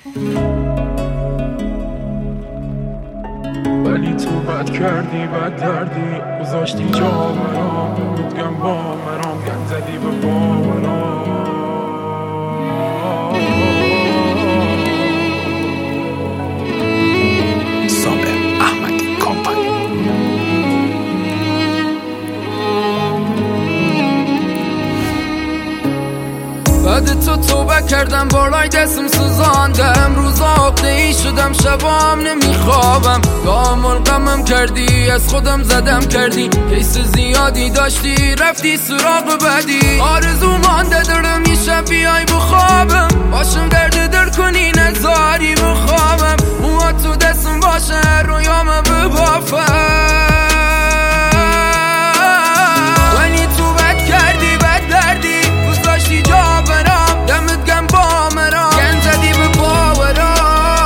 ولی تو بد کردی، بد دردی گذاشتی جا برام، بودگم با مرام، گن زدی به باورام. صابر احمدی کامپانی. بعد تو توبه کردم، بالای دستم سوزاندم، روزا عقده‌ای شدم، شبام نمیخوابم، دامل غمم کردی، از خودم زدم کردی، کیس زیادی داشتی رفتی سراغ بدی، آرزو مانده دارم یه شب بیای بخوابم، باشم درد دل کنی نزاری بخوابم، موها تو دستم باشه رویام ببافم. ولی تو بد کردی، بد دردی گذاشتی جا برام، دمت گم با مرام، گن زدی به باورام.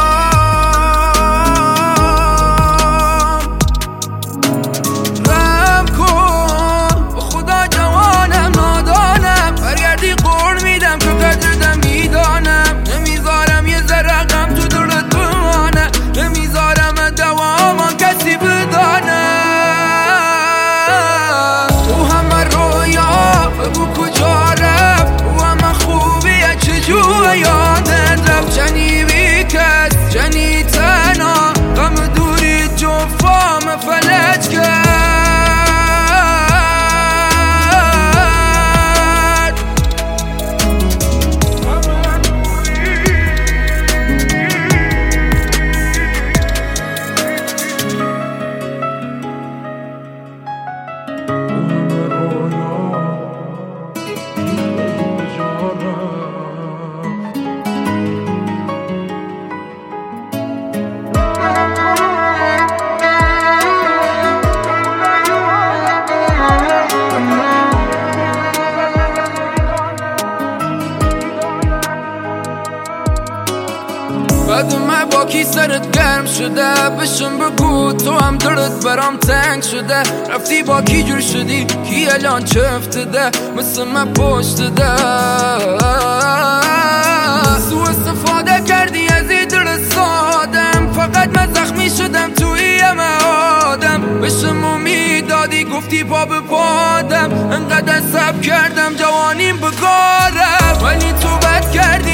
رحم کن به خدا جوانم، نادانم، برگردی قول میدم که قدردم میدانم، نمیذارم یه ذره غم تو دلت بمانه، نمیذارم دوامان کسی بدانه. تو همه رویا بگو کجا رفت، رو همه خوبیه چجوه یادت رفت، جنی بی کس جنی تنها، غم دوری جفام فلج کرد. بعد من با کی سرت گرم شده، بشم بگو تو هم دلت برام تنگ شده، رفتی با کی جور شدی، کی الان چه افتاده، مثل من پشت ده سو استفاده کردی از این دل سادم، فقط من زخمی شدم توی همه آدم، بشم امید دادی گفتی پا به پادم، انقدر صبر کردم جوانیم بگارم، ولی تو بد کردی